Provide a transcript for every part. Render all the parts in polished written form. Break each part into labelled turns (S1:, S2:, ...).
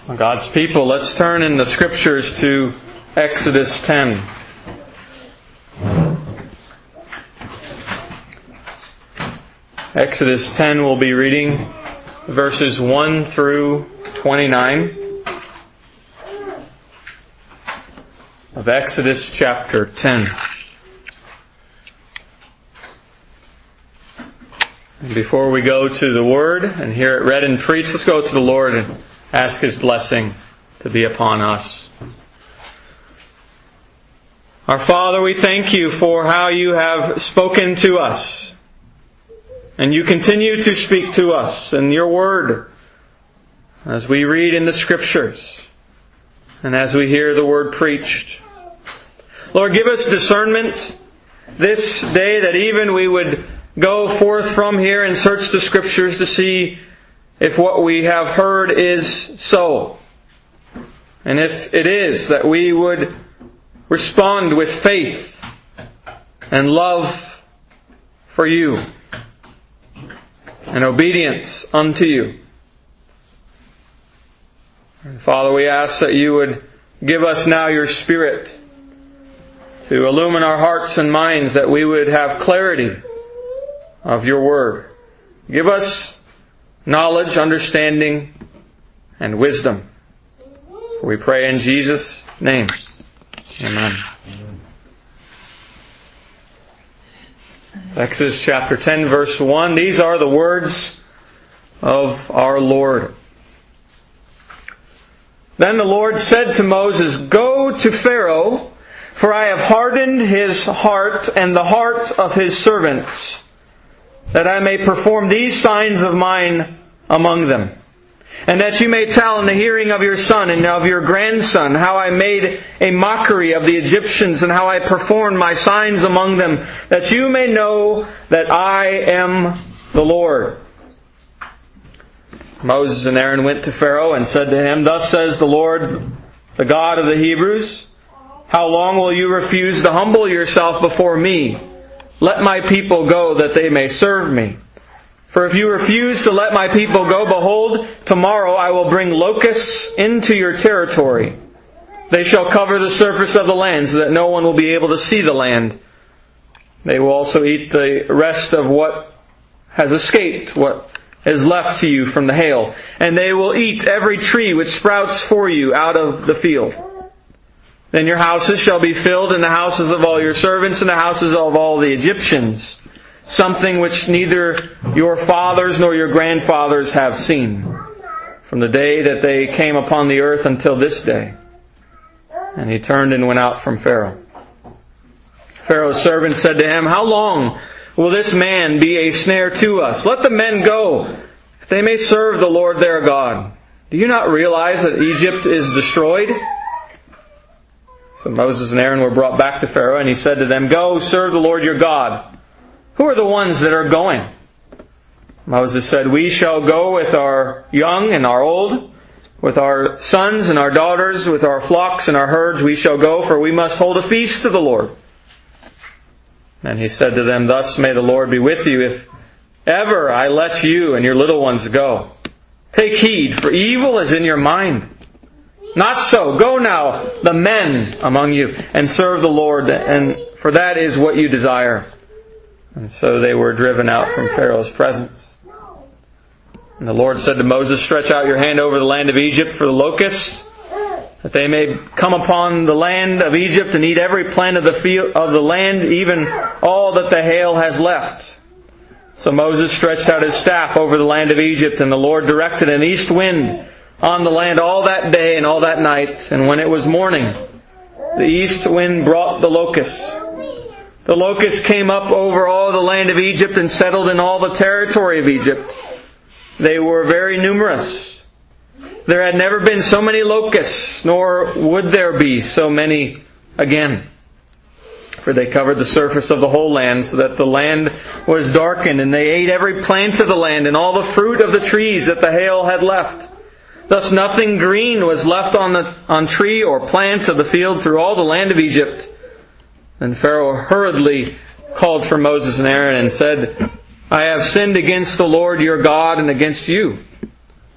S1: God's people, let's turn in the Scriptures to Exodus 10. Exodus 10, we'll be reading verses 1 through 29 of Exodus chapter 10. And before we go to the Word and hear it read and preached, let's go to the Lord and ask His blessing to be upon us. Our Father, we thank You for how You have spoken to us. And You continue to speak to us in Your Word as we read in the Scriptures and as we hear the Word preached. Lord, give us discernment this day that even we would go forth from here and search the Scriptures to see if what we have heard is so. And if it is, that we would respond with faith and love for You and obedience unto You. And Father, we ask that You would give us now Your Spirit to illumine our hearts and minds, that we would have clarity of Your Word. Give us knowledge, understanding, and wisdom. For we pray in Jesus' name. Amen. Exodus chapter 10, verse 1. These are the words of our Lord. Then the Lord said to Moses, "Go to Pharaoh, for I have hardened his heart and the heart of his servants, that I may perform these signs of mine among them. And that you may tell in the hearing of your son and of your grandson how I made a mockery of the Egyptians and how I performed my signs among them, that you may know that I am the Lord." Moses and Aaron went to Pharaoh and said to him, "Thus says the Lord, the God of the Hebrews, how long will you refuse to humble yourself before me? Let my people go that they may serve me. For if you refuse to let my people go, behold, tomorrow I will bring locusts into your territory. They shall cover the surface of the land so that no one will be able to see the land. They will also eat the rest of what has escaped, what is left to you from the hail. And they will eat every tree which sprouts for you out of the field. Then your houses shall be filled, and the houses of all your servants, and the houses of all the Egyptians, something which neither your fathers nor your grandfathers have seen, from the day that they came upon the earth until this day." And he turned and went out from Pharaoh. Pharaoh's servants said to him, "How long will this man be a snare to us? Let the men go, that they may serve the Lord their God. Do you not realize that Egypt is destroyed?" So Moses and Aaron were brought back to Pharaoh, and he said to them, "Go, serve the Lord your God. Who are the ones that are going?" Moses said, "We shall go with our young and our old, with our sons and our daughters, with our flocks and our herds. We shall go, for we must hold a feast to the Lord." And he said to them, "Thus may the Lord be with you, if ever I let you and your little ones go. Take heed, for evil is in your mind. Not so. Go now, the men among you, and serve the Lord, and for that is what you desire." And so they were driven out from Pharaoh's presence. And the Lord said to Moses, "Stretch out your hand over the land of Egypt for the locusts, that they may come upon the land of Egypt and eat every plant of the field of the land, even all that the hail has left." So Moses stretched out his staff over the land of Egypt, and the Lord directed an east wind on the land all that day and all that night. And when it was morning, the east wind brought the locusts. The locusts came up over all the land of Egypt and settled in all the territory of Egypt. They were very numerous. There had never been so many locusts, nor would there be so many again. For they covered the surface of the whole land, so that the land was darkened, and they ate every plant of the land and all the fruit of the trees that the hail had left. Thus nothing green was left on tree or plant of the field through all the land of Egypt. Then Pharaoh hurriedly called for Moses and Aaron and said, "I have sinned against the Lord your God and against you.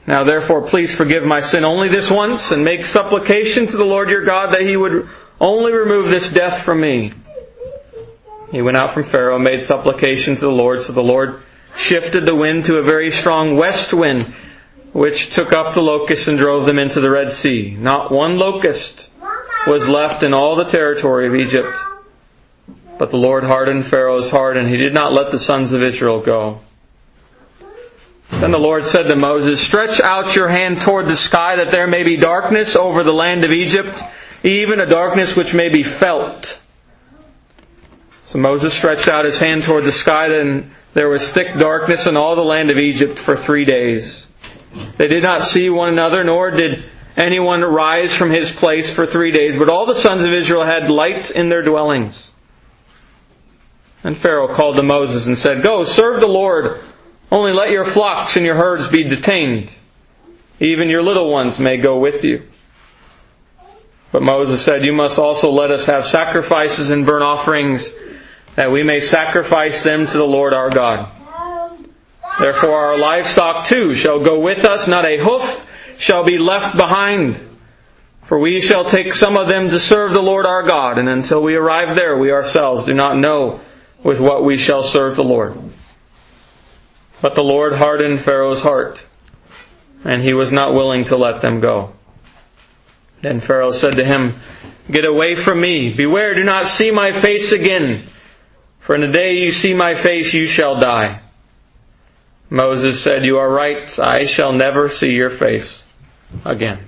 S1: Now therefore please forgive my sin only this once, and make supplication to the Lord your God that He would only remove this death from me. He went out from Pharaoh and made supplication to the Lord, so the Lord shifted the wind to a very strong west wind, which took up the locusts and drove them into the Red Sea. Not one locust was left in all the territory of Egypt. But the Lord hardened Pharaoh's heart, and he did not let the sons of Israel go. Then the Lord said to Moses, "Stretch out your hand toward the sky, that there may be darkness over the land of Egypt, even a darkness which may be felt." So Moses stretched out his hand toward the sky, then there was thick darkness in all the land of Egypt for 3 days. They did not see one another, nor did anyone rise from his place for 3 days, but all the sons of Israel had light in their dwellings. And Pharaoh called to Moses and said, "Go, serve the Lord. Only let your flocks and your herds be detained. Even your little ones may go with you." But Moses said, "You must also let us have sacrifices and burnt offerings, that we may sacrifice them to the Lord our God. Therefore our livestock too shall go with us, not a hoof shall be left behind. For we shall take some of them to serve the Lord our God, and until we arrive there, we ourselves do not know with what we shall serve the Lord." But the Lord hardened Pharaoh's heart, and he was not willing to let them go. Then Pharaoh said to him, "Get away from me. Beware, do not see my face again. For in the day you see my face, you shall die." Moses said, "You are right. I shall never see your face again."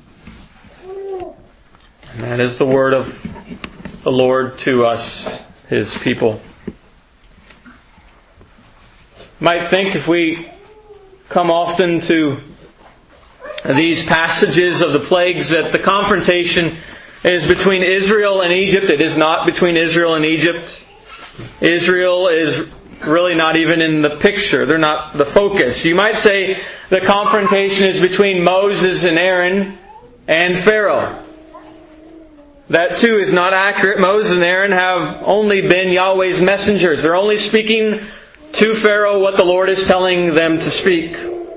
S1: And that is the word of the Lord to us, His people. Might think if we come often to these passages of the plagues that the confrontation is between Israel and Egypt. It is not between Israel and Egypt. Israel is really not even in the picture. They're not the focus. You might say the confrontation is between Moses and Aaron and Pharaoh. That too is not accurate. Moses and Aaron have only been Yahweh's messengers. They're only speaking to Pharaoh what the Lord is telling them to speak.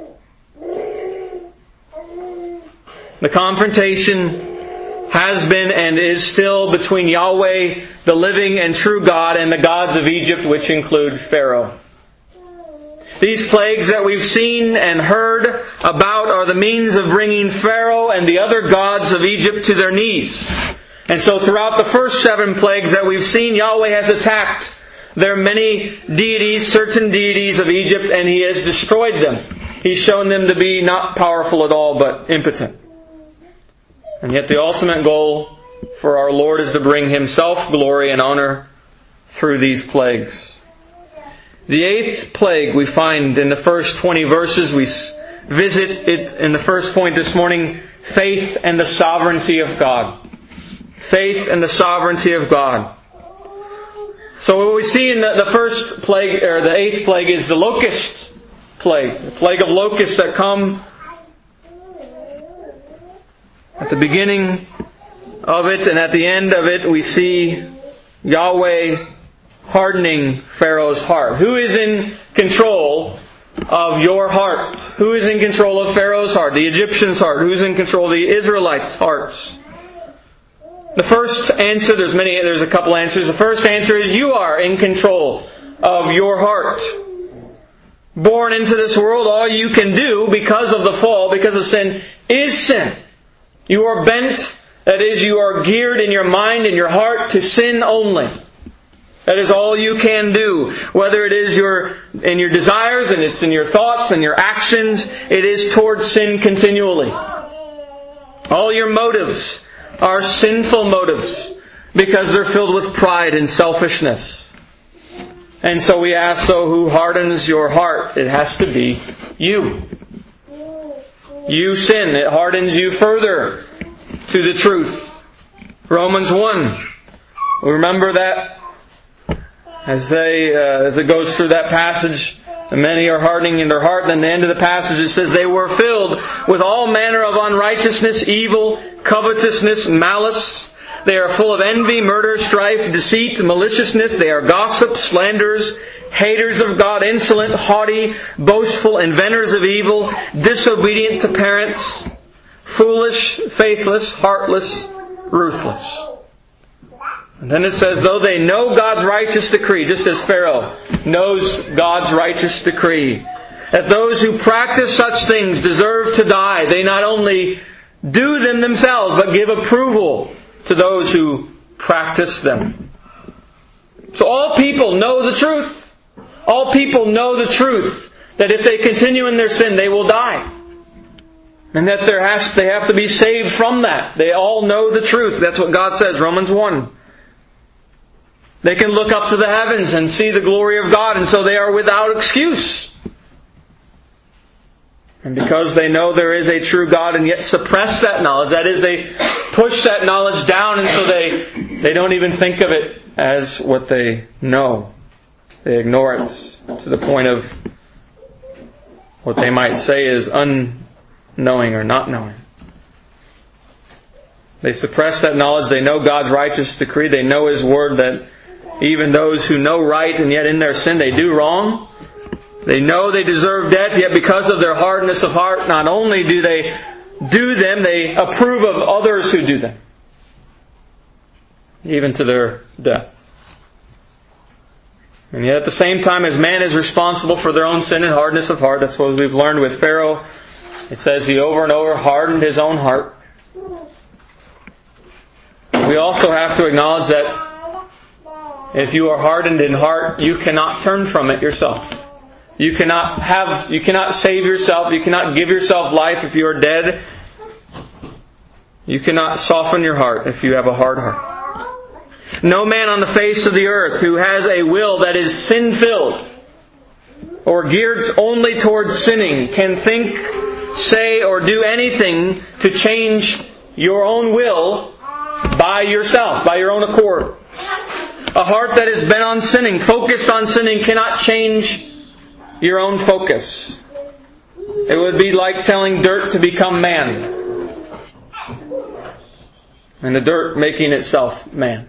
S1: The confrontation has been and is still between Yahweh, the living and true God, and the gods of Egypt, which include Pharaoh. These plagues that we've seen and heard about are the means of bringing Pharaoh and the other gods of Egypt to their knees. And so throughout the first 7 plagues that we've seen, Yahweh has attacked their many deities, certain deities of Egypt, and He has destroyed them. He's shown them to be not powerful at all, but impotent. And yet the ultimate goal for our Lord is to bring Himself glory and honor through these plagues. The 8th plague we find in the first 20 verses. We visit it in the first point this morning, faith and the sovereignty of God. Faith and the sovereignty of God. So what we see in the first plague, or the 8th plague, is the locust plague. The plague of locusts that come at the beginning of it, and at the end of it we see Yahweh hardening Pharaoh's heart. Who is in control of your heart? Who is in control of Pharaoh's heart? The Egyptian's heart? Who's in control of the Israelites' hearts? The first answer, there's a couple answers. The first answer is you are in control of your heart. Born into this world, all you can do because of the fall, because of sin, is sin. You are bent, that is, you are geared in your mind and your heart to sin only. That is all you can do. Whether it is in your desires, and it's in your thoughts and your actions, it is towards sin continually. All your motives are sinful motives because they're filled with pride and selfishness. And so we ask, who hardens your heart? It has to be you. You sin. It hardens you further to the truth. Romans 1. We remember that as it goes through that passage, many are hardening in their heart. Then the end of the passage it says, they were filled with all manner of unrighteousness, evil, covetousness, malice. They are full of envy, murder, strife, deceit, maliciousness. They are gossips, slanderers, haters of God, insolent, haughty, boastful, inventors of evil, disobedient to parents, foolish, faithless, heartless, ruthless. And then it says, though they know God's righteous decree, just as Pharaoh knows God's righteous decree, that those who practice such things deserve to die, they not only do them themselves, but give approval to those who practice them. So all people know the truth. All people know the truth, that if they continue in their sin, they will die. And that they have to be saved from that. They all know the truth. That's what God says, Romans 1. They can look up to the heavens and see the glory of God, and so they are without excuse. And because they know there is a true God and yet suppress that knowledge, that is, they push that knowledge down, and so they don't even think of it as what they know. They ignore it to the point of what they might say is unknowing or not knowing. They suppress that knowledge. They know God's righteous decree. They know His Word, that even those who know right and yet in their sin they do wrong. They know they deserve death, yet because of their hardness of heart, not only do they do them, they approve of others who do them, even to their death. And yet at the same time, as man is responsible for their own sin and hardness of heart, that's what we've learned with Pharaoh. It says he over and over hardened his own heart. We also have to acknowledge that if you are hardened in heart, you cannot turn from it yourself. You cannot save yourself. You cannot give yourself life if you are dead. You cannot soften your heart if you have a hard heart. No man on the face of the earth who has a will that is sin-filled or geared only towards sinning can think, say, or do anything to change your own will by yourself, by your own accord. A heart that is bent on sinning, focused on sinning, cannot change your own focus. It would be like telling dirt to become man, and the dirt making itself man.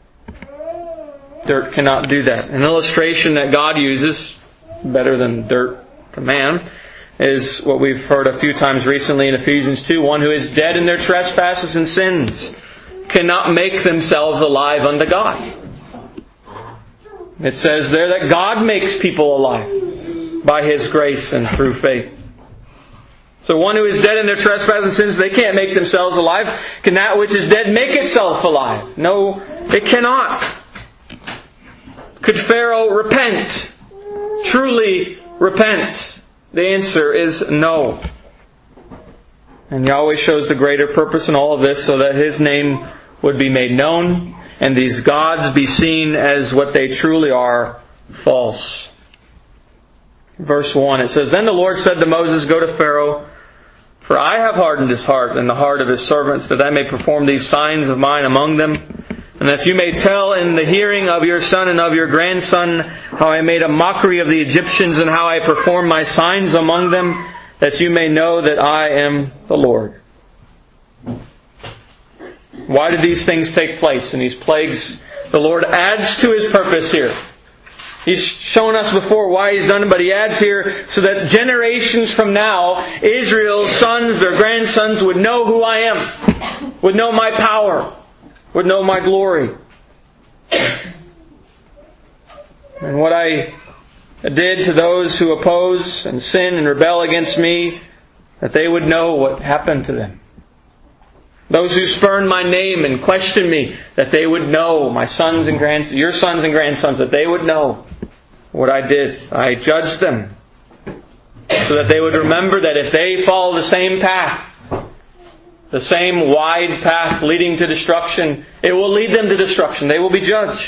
S1: Dirt cannot do that. An illustration that God uses, better than dirt to man, is what we've heard a few times recently in Ephesians 2. One who is dead in their trespasses and sins cannot make themselves alive unto God. It says there that God makes people alive by His grace and through faith. So one who is dead in their trespasses and sins, they can't make themselves alive. Can that which is dead make itself alive? No, it cannot. Could Pharaoh repent? Truly repent? The answer is no. And Yahweh shows the greater purpose in all of this so that His name would be made known and these gods be seen as what they truly are, false. Verse 1, it says, Then the Lord said to Moses, Go to Pharaoh, for I have hardened his heart and the heart of his servants, that I may perform these signs of mine among them, and that you may tell in the hearing of your son and of your grandson how I made a mockery of the Egyptians and how I performed my signs among them, that you may know that I am the Lord. Why did these things take place in these plagues? The Lord adds to His purpose here. He's shown us before why He's done it, but He adds here so that generations from now, Israel's sons, their grandsons, would know who I am, would know my power, would know my glory. And what I did to those who oppose and sin and rebel against me, that they would know what happened to them. Those who spurn my name and question me, that they would know, my sons and grandsons, your sons and grandsons, that they would know what I did. I judged them so that they would remember that if they follow the same path, the same wide path leading to destruction, it will lead them to destruction. They will be judged.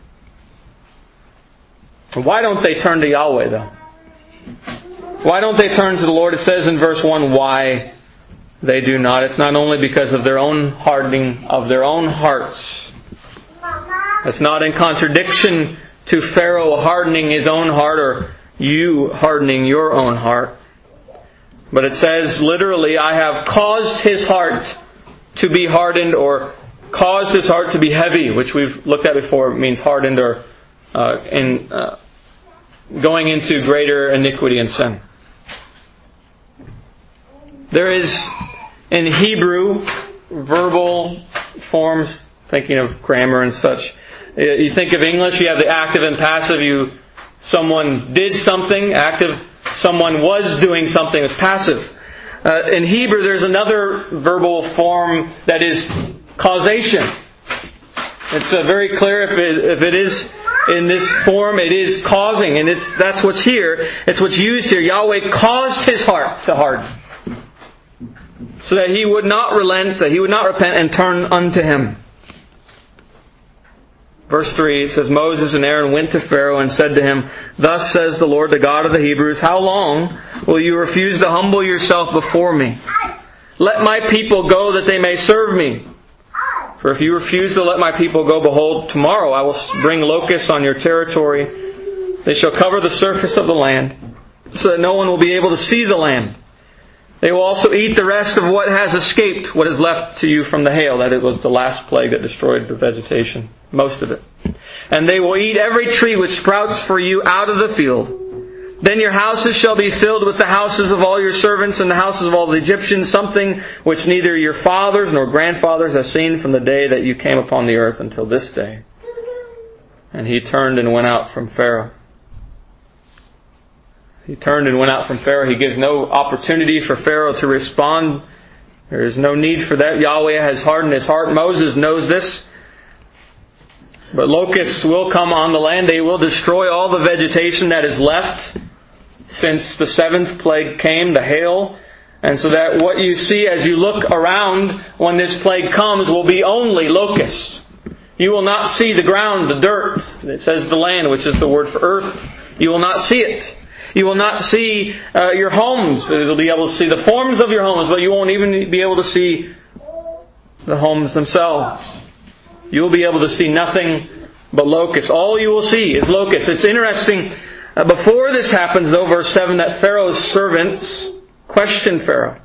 S1: Why don't they turn to Yahweh though? Why don't they turn to the Lord? It says in verse 1, why they do not. It's not only because of their own hardening of their own hearts. It's not in contradiction to Pharaoh hardening his own heart or you hardening your own heart. But it says literally, I have caused his heart to be hardened, or caused his heart to be heavy, which we've looked at before. It means hardened or going into greater iniquity and sin. There is, in Hebrew, verbal forms, thinking of grammar and such. You think of English, you have the active and passive. Someone did something, active. Someone was doing something, it's passive. In Hebrew, there's another verbal form that is causation. It's very clear if it is in this form, it is causing, and that's what's here. It's what's used here. Yahweh caused his heart to harden, so that he would not relent, that he would not repent and turn unto him. Verse 3, it says, Moses and Aaron went to Pharaoh and said to him, Thus says the Lord, the God of the Hebrews, How long will you refuse to humble yourself before me? Let my people go that they may serve me. For if you refuse to let my people go, behold, tomorrow I will bring locusts on your territory. They shall cover the surface of the land, so that no one will be able to see the land. They will also eat the rest of what has escaped, what is left to you from the hail. That it was the last plague that destroyed the vegetation, most of it. And they will eat every tree which sprouts for you out of the field. Then your houses shall be filled with the houses of all your servants and the houses of all the Egyptians, something which neither your fathers nor grandfathers have seen from the day that you came upon the earth until this day. And he turned and went out from Pharaoh. He turned and went out from Pharaoh. He gives no opportunity for Pharaoh to respond. There is no need for that. Yahweh has hardened his heart. Moses knows this. But locusts will come on the land. They will destroy all the vegetation that is left since the seventh plague came, the hail. And so that what you see as you look around when this plague comes will be only locusts. You will not see the ground, the dirt. It says the land, which is the word for earth. You will not see it. You will not see your homes. You'll be able to see the forms of your homes, but you won't even be able to see the homes themselves. You will be able to see nothing but locusts. All you will see is locusts. It's interesting, before this happens though, verse 7, that Pharaoh's servants question Pharaoh.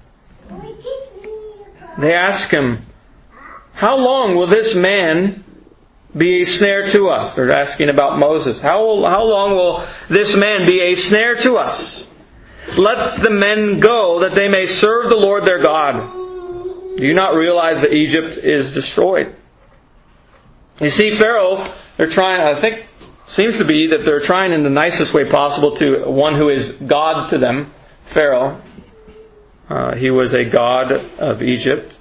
S1: They ask him, How long will this man be a snare to us? They're asking about Moses. How long will this man be a snare to us? Let the men go that they may serve the Lord their God. Do you not realize that Egypt is destroyed? You see, Pharaoh, they're trying, I think, seems to be that they're trying in the nicest way possible to one who is God to them, Pharaoh. He was a god of Egypt.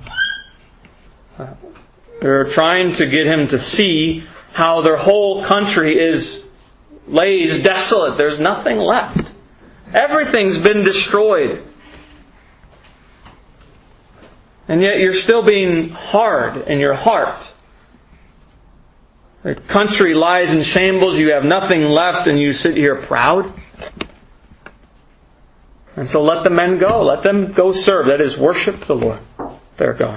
S1: They're trying to get him to see how their whole country lays desolate. There's nothing left. Everything's been destroyed. And yet you're still being hard in your heart. The country lies in shambles, you have nothing left, and you sit here proud. And so let the men go. Let them go serve. That is, worship the Lord, their God.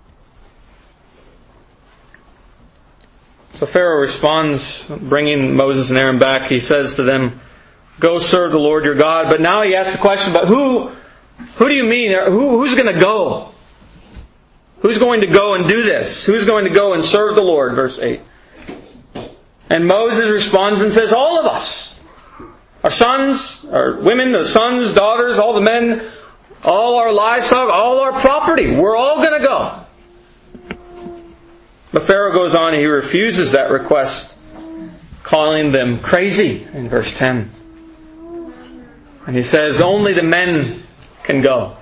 S1: So Pharaoh responds, bringing Moses and Aaron back. He says to them, Go serve the Lord your God. But now he asks the question, but who do you mean? Who's going to go? Who's going to go and do this? Who's going to go and serve the Lord? Verse 8. And Moses responds and says, all of us. Our sons, our women, the sons, daughters, all the men, all our livestock, all our property. We're all going to go. But Pharaoh goes on and he refuses that request, calling them crazy in verse 10. And he says, only the men can go.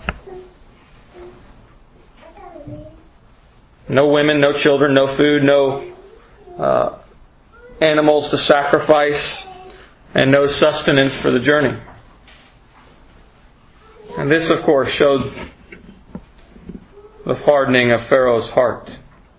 S1: No women, no children, no food, no animals to sacrifice, and no sustenance for the journey. And this, of course, showed the hardening of Pharaoh's heart.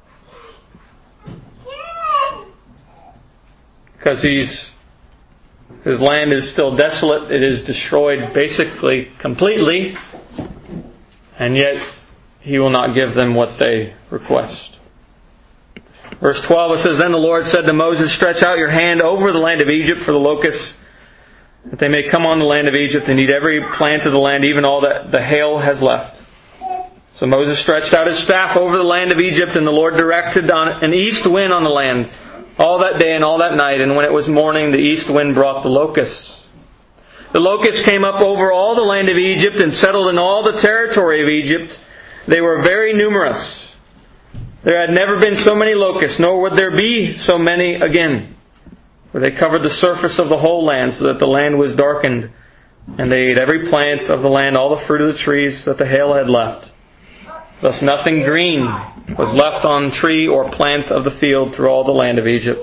S1: Because his land is still desolate, it is destroyed basically completely, and yet he will not give them what they request. Verse 12, it says, Then the Lord said to Moses, Stretch out your hand over the land of Egypt for the locusts, that they may come on the land of Egypt and eat every plant of the land, even all that the hail has left. So Moses stretched out his staff over the land of Egypt, and the Lord directed an east wind on the land, all that day and all that night, and when it was morning, the east wind brought the locusts. The locusts came up over all the land of Egypt and settled in all the territory of Egypt. They were very numerous. There had never been so many locusts, nor would there be so many again. For they covered the surface of the whole land, so that the land was darkened. And they ate every plant of the land, all the fruit of the trees that the hail had left. Thus nothing green was left on tree or plant of the field through all the land of Egypt.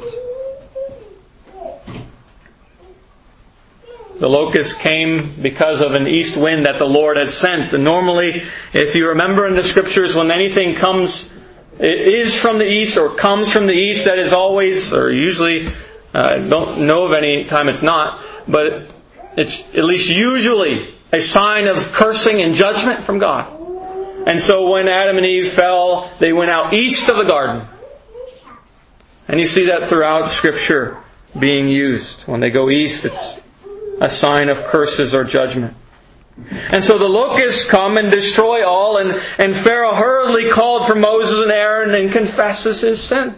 S1: The locusts came because of an east wind that the Lord had sent. And normally, if you remember in the Scriptures, when anything comes, it is from the east or comes from the east, that is always, or usually, I don't know of any time it's not, but it's at least usually a sign of cursing and judgment from God. And so when Adam and Eve fell, they went out east of the garden. And you see that throughout Scripture being used. When they go east, it's a sign of curses or judgment. And so the locusts come and destroy all, and Pharaoh hurriedly called for Moses and Aaron and confesses his sin.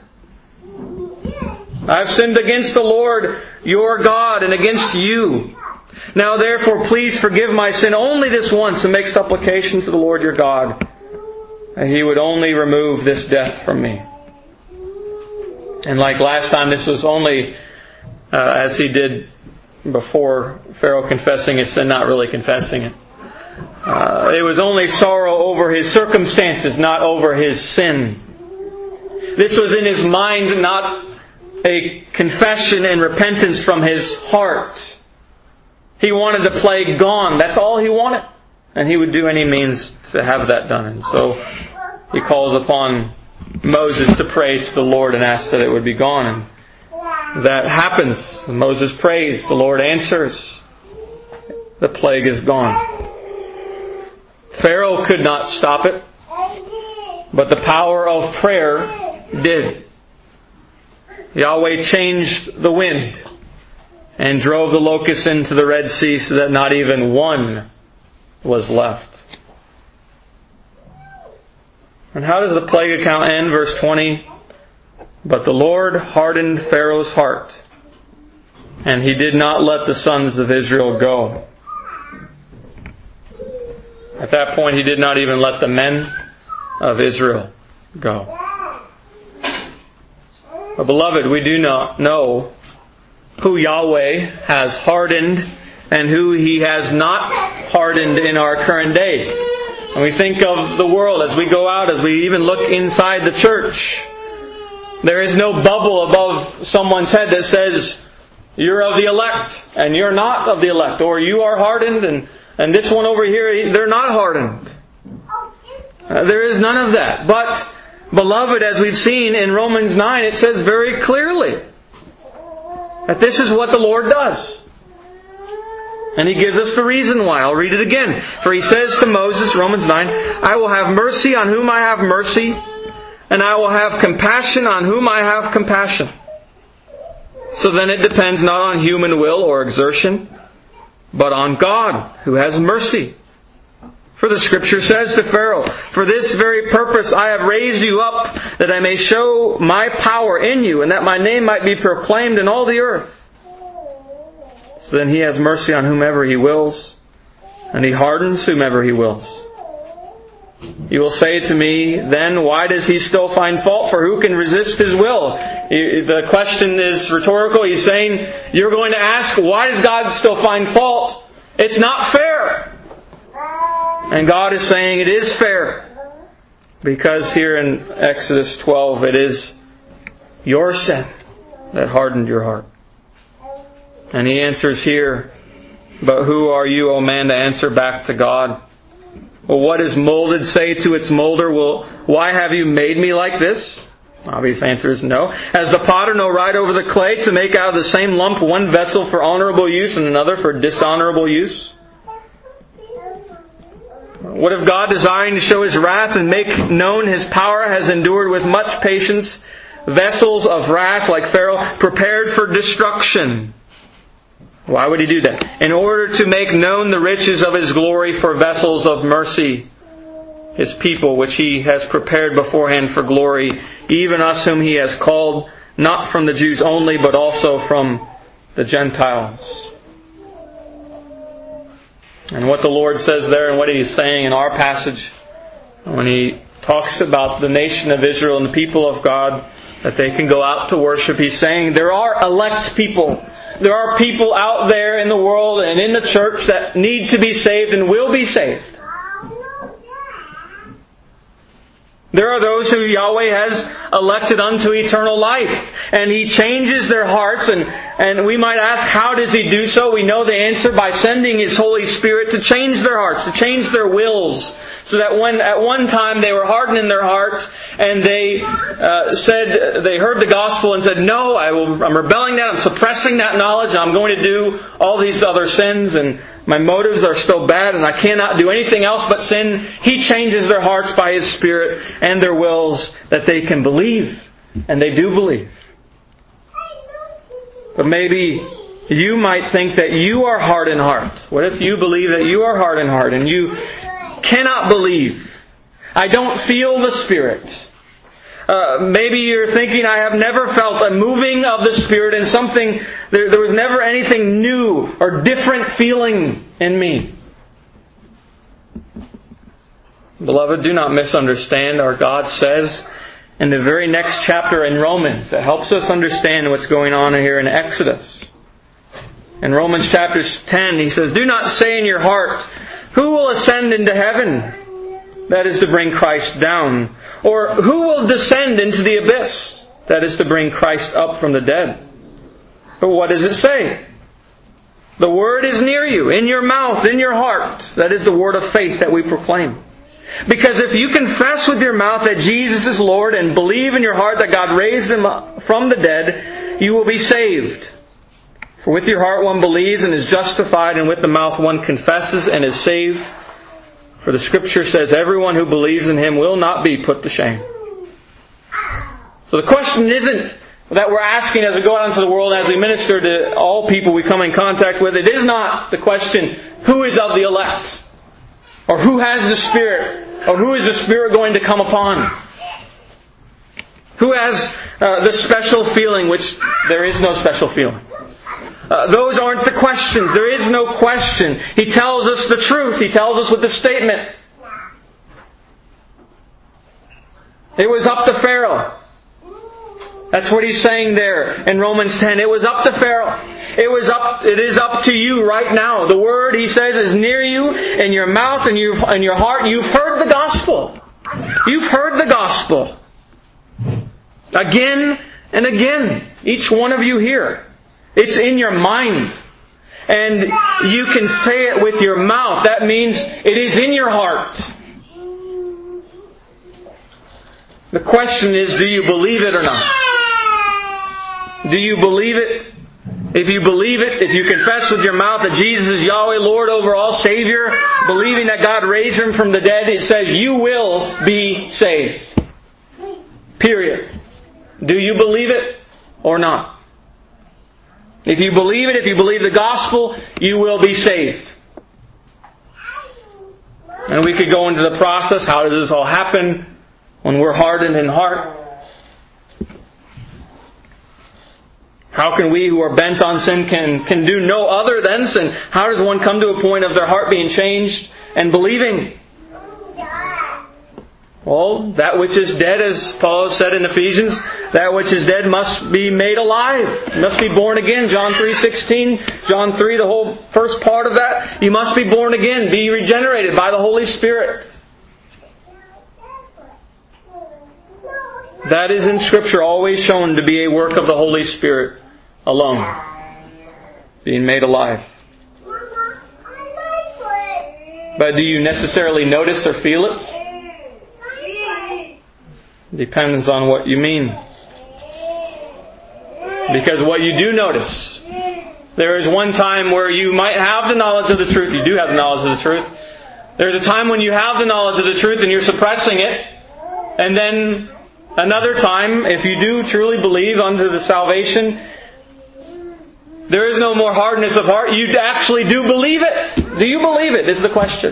S1: I've sinned against the Lord your God and against you. Now therefore please forgive my sin only this once, and make supplication to the Lord your God, that He would only remove this death from me. And like last time, this was only as he did before Pharaoh confessing his sin, not really confessing it. It was only sorrow over his circumstances, not over his sin. This was in his mind, not a confession and repentance from his heart. He wanted the plague gone. That's all he wanted. And he would do any means to have that done. And so he calls upon Moses to pray to the Lord and ask that it would be gone. And that happens. Moses prays. The Lord answers. The plague is gone. Pharaoh could not stop it, but the power of prayer did. Yahweh changed the wind and drove the locusts into the Red Sea so that not even one was left. And how does the plague account end? Verse 20. But the Lord hardened Pharaoh's heart, and he did not let the sons of Israel go. At that point, he did not even let the men of Israel go. But beloved, we do not know who Yahweh has hardened and who He has not hardened in our current day. And we think of the world as we go out, as we even look inside the church. There is no bubble above someone's head that says, you're of the elect and you're not of the elect. Or you are hardened and this one over here, they're not hardened. There is none of that. But, beloved, as we've seen in Romans 9, it says very clearly that this is what the Lord does. And He gives us the reason why. I'll read it again. For He says to Moses, Romans 9, I will have mercy on whom I have mercy, and I will have compassion on whom I have compassion. So then it depends not on human will or exertion, but on God, who has mercy. For the Scripture says to Pharaoh, for this very purpose I have raised you up, that I may show my power in you, and that my name might be proclaimed in all the earth. So then He has mercy on whomever He wills, and He hardens whomever He wills. You will say to me, then why does He still find fault? For who can resist His will? The question is rhetorical. He's saying, you're going to ask, why does God still find fault? It's not fair. And God is saying it is fair. Because here in Exodus 12, it is your sin that hardened your heart. And He answers here, but who are you, O man, to answer back to God? Well, what does molded say to its molder? Well, why have you made me like this? Obvious answer is no. Has the potter no right over the clay to make out of the same lump one vessel for honorable use and another for dishonorable use? What if God, desiring to show His wrath and make known His power, has endured with much patience vessels of wrath like Pharaoh, prepared for destruction? Why would He do that? In order to make known the riches of His glory for vessels of mercy, His people, which He has prepared beforehand for glory, even us whom He has called not from the Jews only, but also from the Gentiles. And what the Lord says there and what He's saying in our passage, when He talks about the nation of Israel and the people of God, that they can go out to worship, He's saying there are elect people. There are people out there in the world and in the church that need to be saved and will be saved. There are those who Yahweh has elected unto eternal life. And He changes their hearts. And we might ask, how does He do so? We know the answer by sending His Holy Spirit to change their hearts, to change their wills. So that when at one time they were hardened in their hearts and they they heard the gospel and said, no, I'm rebelling that, I'm suppressing that knowledge, I'm going to do all these other sins and my motives are still bad and I cannot do anything else but sin. He changes their hearts by His Spirit and their wills that they can believe. And they do believe. But maybe you might think that you are hard in heart. What if you believe that you are hard in heart and you cannot believe? I don't feel the Spirit. Maybe you're thinking, I have never felt a moving of the Spirit and something, there was never anything new or different feeling in me. Beloved, do not misunderstand. Our God says in the very next chapter in Romans, it helps us understand what's going on here in Exodus. In Romans chapter 10, He says, do not say in your heart, who will ascend into heaven? That is to bring Christ down. Or who will descend into the abyss? That is to bring Christ up from the dead. But what does it say? The word is near you, in your mouth, in your heart. That is the word of faith that we proclaim. Because if you confess with your mouth that Jesus is Lord and believe in your heart that God raised Him up from the dead, you will be saved. For with your heart one believes and is justified, and with the mouth one confesses and is saved. For the Scripture says, everyone who believes in Him will not be put to shame. So the question isn't that we're asking as we go out into the world, as we minister to all people we come in contact with. It is not the question, who is of the elect? Or who has the Spirit? Or who is the Spirit going to come upon? Who has the special feeling, which there is no special feeling. Those aren't the questions. There is no question. He tells us the truth. He tells us with the statement. It was up to Pharaoh. That's what He's saying there in Romans 10. It was up to Pharaoh. It is up to you right now. The Word, He says, is near you, in your mouth and your heart. You've heard the gospel. You've heard the gospel. Again and again. Each one of you here. It's in your mind. And you can say it with your mouth. That means it is in your heart. The question is, do you believe it or not? Do you believe it? If you believe it, if you confess with your mouth that Jesus is Yahweh, Lord over all, Savior, believing that God raised Him from the dead, it says you will be saved. Period. Do you believe it or not? If you believe it, if you believe the gospel, you will be saved. And we could go into the process. How does this all happen when we're hardened in heart? How can we who are bent on sin can do no other than sin? How does one come to a point of their heart being changed and believing? Well, that which is dead, as Paul said in Ephesians, that which is dead must be made alive. Must be born again. John 3:16, John 3, the whole first part of that. You must be born again, be regenerated by the Holy Spirit. That is in Scripture always shown to be a work of the Holy Spirit alone. Being made alive. But do you necessarily notice or feel it? Depends on what you mean. Because what you do notice, there is one time where you might have the knowledge of the truth. You do have the knowledge of the truth. There's a time when you have the knowledge of the truth and you're suppressing it. And then another time, if you do truly believe unto the salvation, there is no more hardness of heart. You actually do believe it. Do you believe it is the question.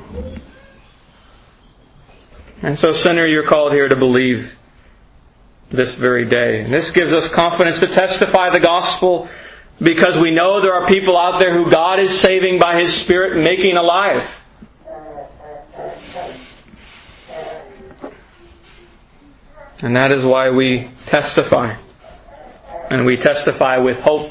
S1: And so, sinner, you're called here to believe this very day. And this gives us confidence to testify the gospel, because we know there are people out there who God is saving by His Spirit and making alive. And that is why we testify. And we testify with hope.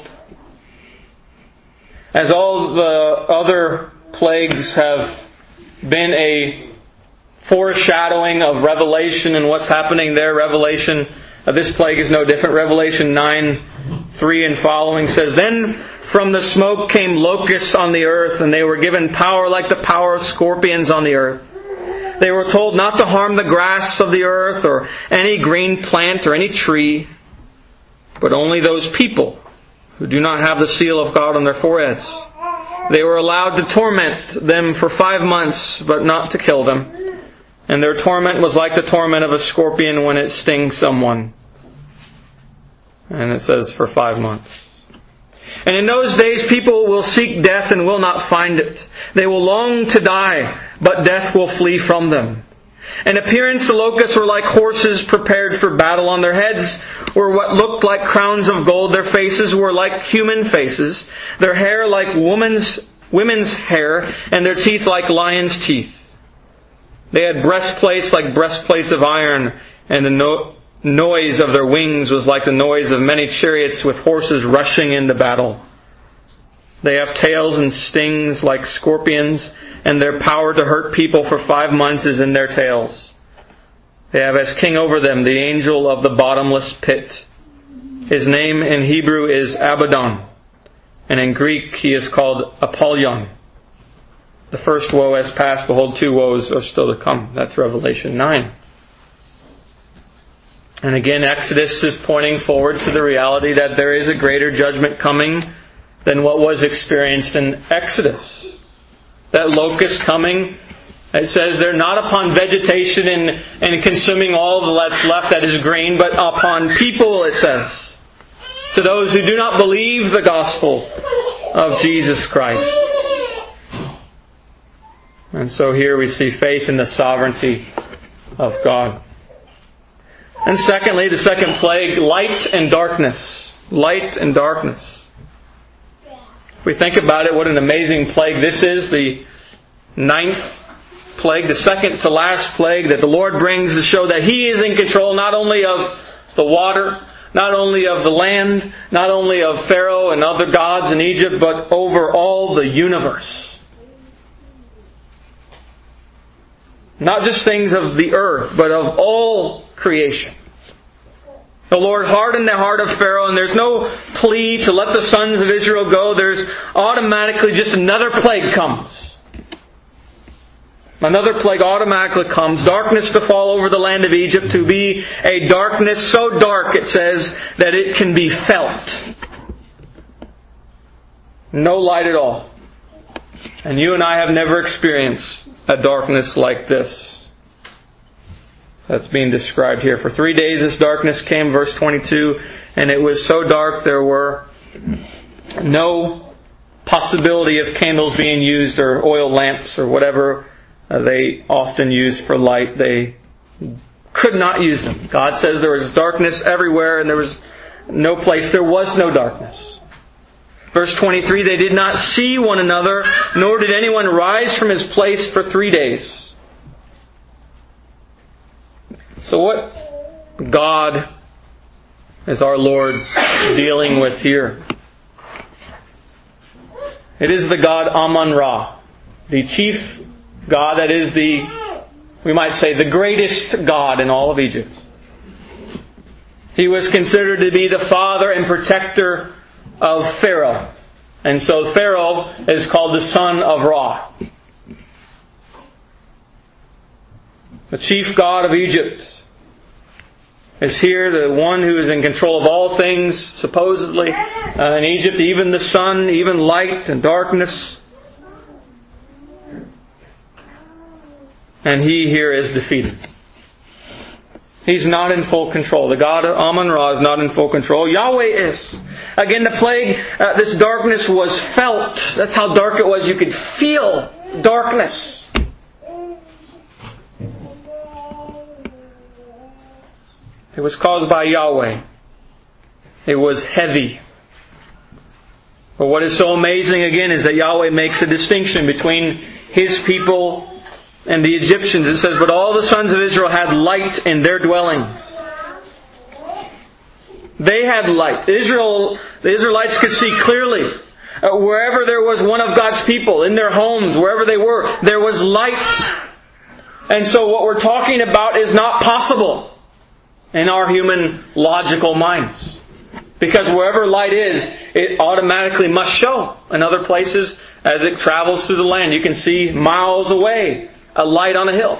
S1: As all the other plagues have been a foreshadowing of Revelation and what's happening there, this plague is no different. Revelation 9:3 and following says, "Then from the smoke came locusts on the earth, and they were given power like the power of scorpions on the earth. They were told not to harm the grass of the earth or any green plant or any tree, but only those people who do not have the seal of God on their foreheads. They were allowed to torment them for 5 months, but not to kill them. And their torment was like the torment of a scorpion when it stings someone." And it says for 5 months. "And in those days people will seek death and will not find it. They will long to die, but death will flee from them. In appearance the locusts were like horses prepared for battle. On their heads were what looked like crowns of gold. Their faces were like human faces. Their hair like women's hair, and their teeth like lions' teeth. They had breastplates like breastplates of iron, and the noise of their wings was like the noise of many chariots with horses rushing into battle. They have tails and stings like scorpions, and their power to hurt people for 5 months is in their tails. They have as king over them the angel of the bottomless pit. His name in Hebrew is Abaddon, and in Greek he is called Apollyon. The first woe has passed, behold, 2 woes are still to come." That's Revelation 9. And again, Exodus is pointing forward to the reality that there is a greater judgment coming than what was experienced in Exodus. That locust coming, it says they're not upon vegetation and consuming all that's left that is green, but upon people, it says. To those who do not believe the gospel of Jesus Christ. And so here we see faith in the sovereignty of God. And secondly, the second plague, light and darkness. Light and darkness. If we think about it, what an amazing plague this is. The 9th plague, the second to last plague that the Lord brings to show that He is in control not only of the water, not only of the land, not only of Pharaoh and other gods in Egypt, but over all the universe. Not just things of the earth, but of all creation. The Lord hardened the heart of Pharaoh, and there's no plea to let the sons of Israel go. There's automatically just another plague comes. Another plague automatically comes. Darkness to fall over the land of Egypt, to be a darkness so dark, it says, that it can be felt. No light at all. And you and I have never experienced a darkness like this that's being described here. For 3 days this darkness came, verse 22, and it was so dark there were no possibility of candles being used or oil lamps or whatever they often use for light. They could not use them. God says there was darkness everywhere, and there was no place. There was no darkness. Verse 23, they did not see one another, nor did anyone rise from his place for 3 days. So what God is our Lord dealing with here? It is the God Amun-Ra, the chief God, that is we might say, the greatest God in all of Egypt. He was considered to be the father and protector of Pharaoh. And so Pharaoh is called the son of Ra. The chief god of Egypt is here, the one who is in control of all things, supposedly, in Egypt, even the sun, even light and darkness. And He here is defeated. He's not in full control. The God of Amun-Ra is not in full control. Yahweh is. Again, the plague, this darkness was felt. That's how dark it was. You could feel darkness. It was caused by Yahweh. It was heavy. But what is so amazing again is that Yahweh makes a distinction between His people and the Egyptians. It says, but all the sons of Israel had light in their dwellings. They had light. The Israelites could see clearly. Wherever there was one of God's people, in their homes, wherever they were, there was light. And so what we're talking about is not possible in our human logical minds. Because wherever light is, it automatically must show. In other places, as it travels through the land, you can see miles away a light on a hill.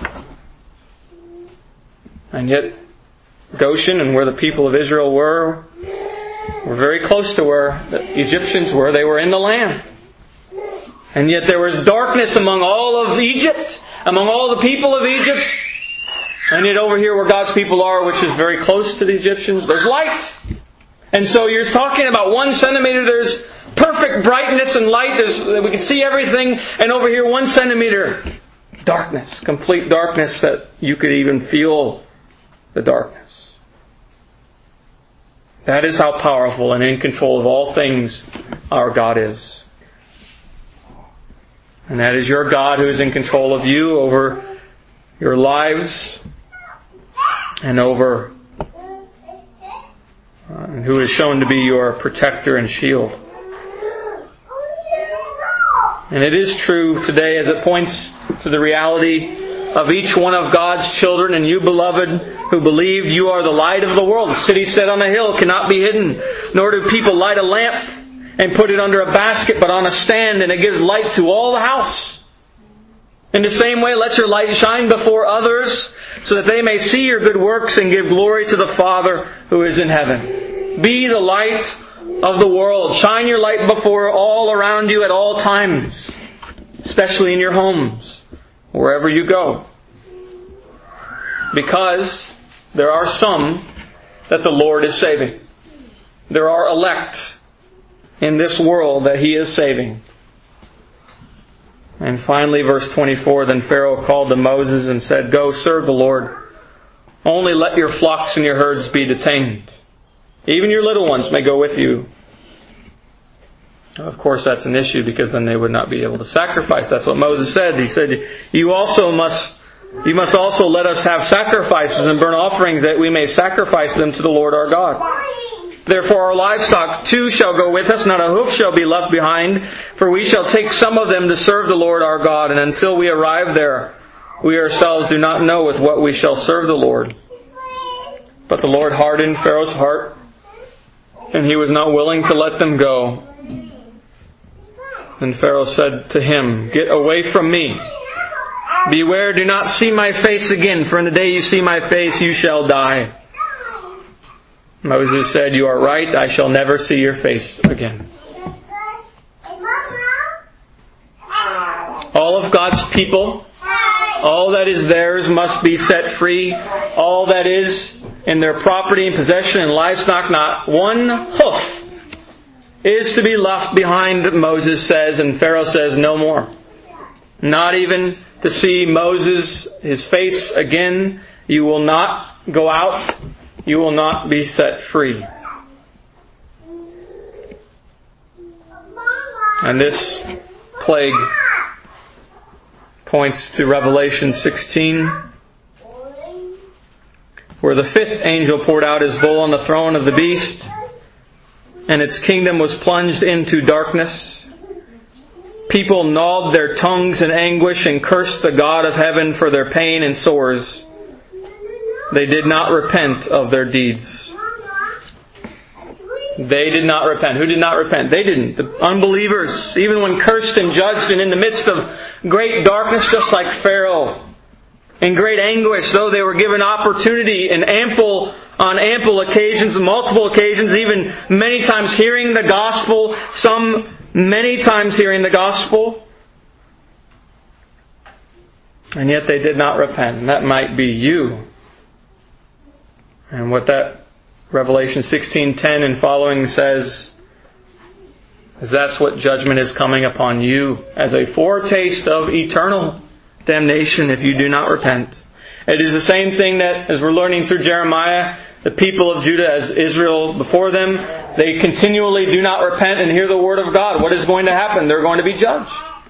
S1: And yet, Goshen and where the people of Israel were very close to where the Egyptians were. They were in the land. And yet there was darkness among all of Egypt, among all the people of Egypt. And yet over here where God's people are, which is very close to the Egyptians, there's light. And so you're talking about 1 centimeter, there's perfect brightness and light. We can see everything. And over here 1 centimeter, darkness, complete darkness that you could even feel the darkness. That is how powerful and in control of all things our God is. And that is your God who is in control of you over your lives and over and who is shown to be your protector and shield. And it is true today as it points to the reality of each one of God's children, and you, beloved, who believe you are the light of the world. A city set on a hill cannot be hidden, nor do people light a lamp and put it under a basket, but on a stand, and it gives light to all the house. In the same way, let your light shine before others, so that they may see your good works and give glory to the Father who is in heaven. Be the light of the world. Shine your light before all around you at all times, especially in your homes, wherever you go. Because there are some that the Lord is saving. There are elect in this world that He is saving. And finally, verse 24, then Pharaoh called to Moses and said, go serve the Lord. Only let your flocks and your herds be detained. Even your little ones may go with you. Of course, that's an issue because then they would not be able to sacrifice. That's what Moses said. He said, you must also let us have sacrifices and burnt offerings that we may sacrifice them to the Lord our God. Therefore our livestock too shall go with us, not a hoof shall be left behind, for we shall take some of them to serve the Lord our God. And until we arrive there, we ourselves do not know with what we shall serve the Lord. But the Lord hardened Pharaoh's heart, and he was not willing to let them go. Then Pharaoh said to him, get away from me. Beware, do not see my face again, for in the day you see my face, you shall die. Moses said, you are right, I shall never see your face again. All of God's people, all that is theirs must be set free. All that is in their property and possession and livestock, not one hoof is to be left behind, Moses says, and Pharaoh says no more. Not even to see Moses, his face again. You will not go out. You will not be set free. And this plague points to Revelation 16, where the fifth angel poured out his bowl on the throne of the beast, and its kingdom was plunged into darkness. People gnawed their tongues in anguish and cursed the God of heaven for their pain and sores. They did not repent of their deeds. They did not repent. Who did not repent? They didn't. The unbelievers, even when cursed and judged and in the midst of great darkness, just like Pharaoh, in great anguish, though they were given opportunity and on ample occasions, multiple occasions, even many times hearing the gospel, some many times hearing the gospel, and yet they did not repent. And that might be you. And what that Revelation 16:10 and following says is that's what judgment is coming upon you as a foretaste of eternal damnation if you do not repent. It is the same thing that, as we're learning through Jeremiah, the people of Judah as Israel before them, they continually do not repent and hear the word of God. What is going to happen? They're going to be judged.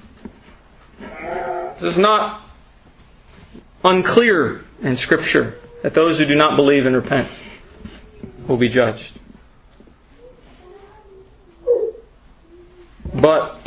S1: This is not unclear in Scripture that those who do not believe and repent will be judged. But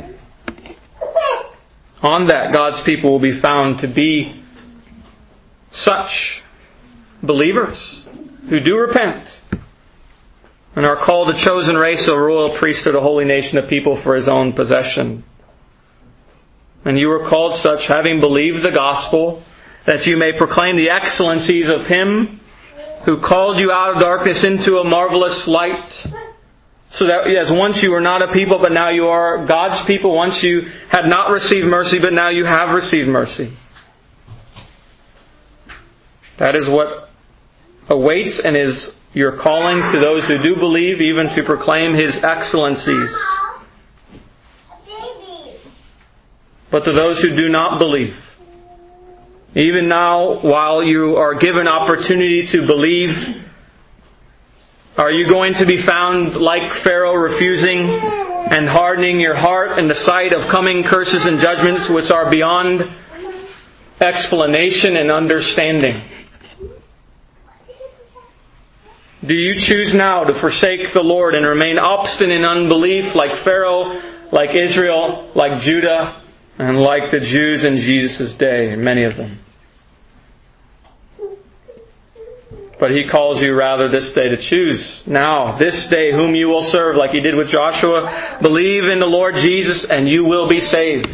S1: on that, God's people will be found to be such believers who do repent and are called a chosen race, a royal priesthood, a holy nation, a people for His own possession. And you were called such, having believed the gospel, that you may proclaim the excellencies of Him who called you out of darkness into a marvelous light. So that, yes, once you were not a people, but now you are God's people. Once you had not received mercy, but now you have received mercy. That is what awaits and is your calling to those who do believe, even to proclaim His excellencies. But to those who do not believe, even now, while you are given opportunity to believe, are you going to be found like Pharaoh, refusing and hardening your heart in the sight of coming curses and judgments which are beyond explanation and understanding? Do you choose now to forsake the Lord and remain obstinate in unbelief like Pharaoh, like Israel, like Judah, and like the Jews in Jesus' day, many of them? But He calls you rather this day to choose now, this day, whom you will serve, like He did with Joshua. Believe in the Lord Jesus and you will be saved.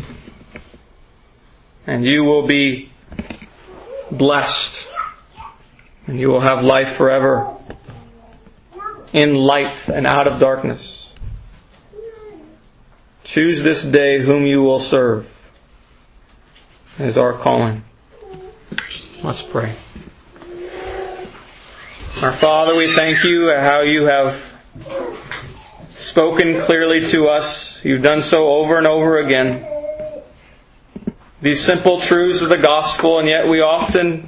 S1: And you will be blessed. And you will have life forever in light and out of darkness. Choose this day whom you will serve, is our calling. Let's pray. Our Father, we thank You how You have spoken clearly to us. You've done so over and over again. These simple truths of the gospel, and yet we often,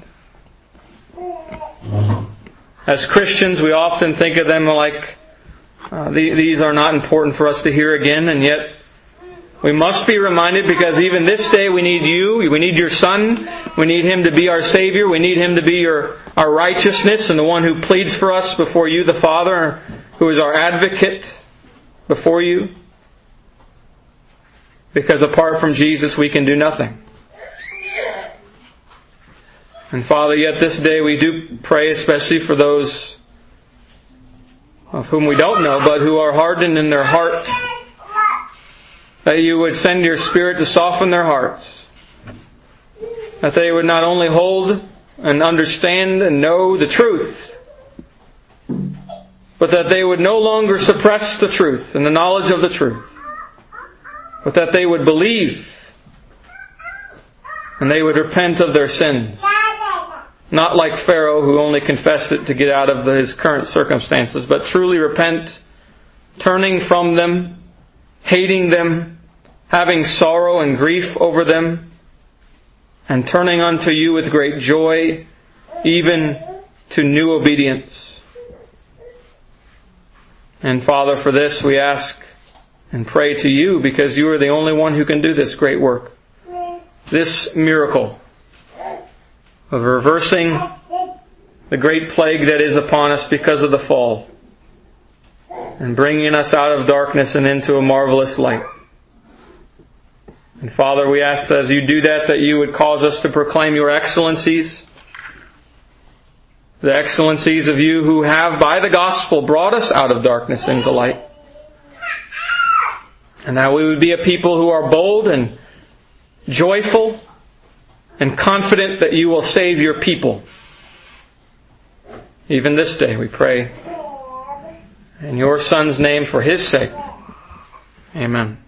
S1: as Christians, we often think of them like these are not important for us to hear again, and yet we must be reminded, because even this day we need You, we need Your Son, we need Him to be our Savior, we need Him to be our righteousness and the one who pleads for us before You the Father, who is our advocate before You. Because apart from Jesus we can do nothing. And Father, yet this day we do pray especially for those of whom we don't know, but who are hardened in their heart, that You would send Your Spirit to soften their hearts, that they would not only hold and understand and know the truth, but that they would no longer suppress the truth and the knowledge of the truth, but that they would believe and they would repent of their sins. Not like Pharaoh, who only confessed it to get out of his current circumstances, but truly repent, turning from them, hating them, having sorrow and grief over them, and turning unto You with great joy, even to new obedience. And Father, for this we ask and pray to You, because You are the only one who can do this great work, this miracle of reversing the great plague that is upon us because of the fall, and bringing us out of darkness and into a marvelous light. And Father, we ask that as You do that, that You would cause us to proclaim Your excellencies, the excellencies of You who have by the gospel brought us out of darkness into light. And that we would be a people who are bold and joyful and confident that You will save Your people. Even this day we pray in Your Son's name for His sake. Amen.